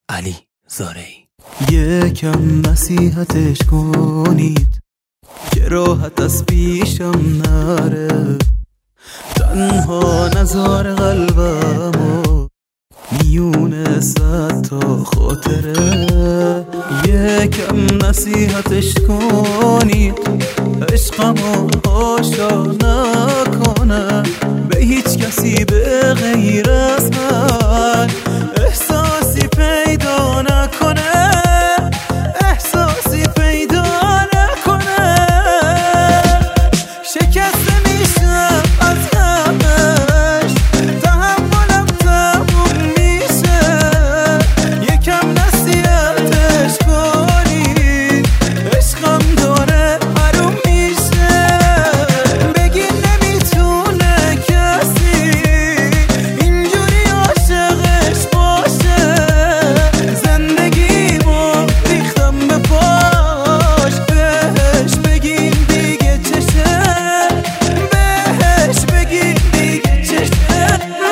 علی زارعی. یکم نصیحتش کنید که راحت از پیشم نره، تنها نزار قلبمو میونه 100 تا خاطره. یکم نصیحتش کنید عشقمو آشا نکنه به هیچ کسی به غیر از من، احساسی پیدا نکنه، احساسی پیدا نکنه. شکسته میشم از غمش، تحملم تموم میشه. یکم نصیحتش کنید عشقم داره حروم میشه. بگین نمیتونه کسی اینجوری عاشقش باشه، زندگیمو ریختم به پاش. بهش بگین دیگه چشه، بهش بگین دیگه چشه.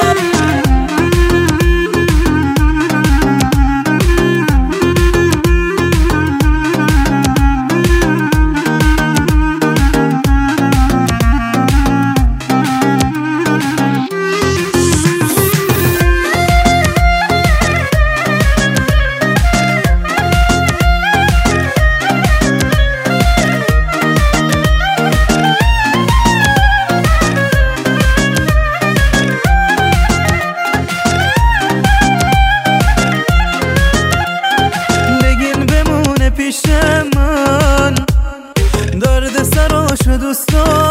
پیش من درد سراشو دوست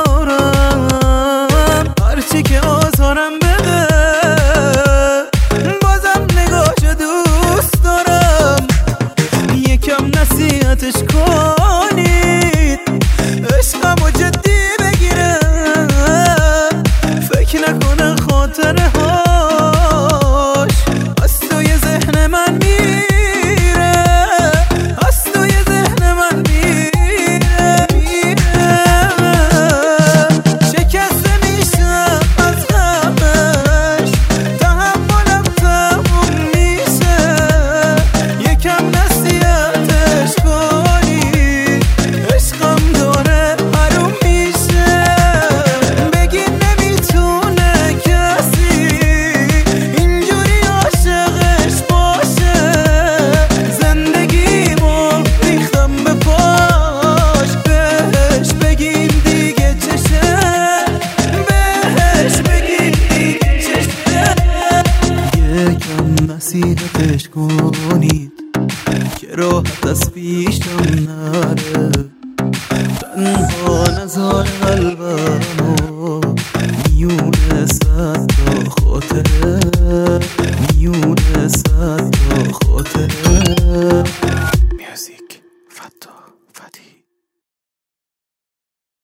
دارم، هرچی که آزارم بده بازم نگاهشو دوست دارم. یکم نصیحتش کنید عشقمو جدی بگیره، فکر نکنه خاطره هاش از توی ذهن من میره. نصیحتش کنید که راحت از پیشم نره، تنها نزار قلبمو میونه 100 تا خاطره، میونه 100 تا خاطره.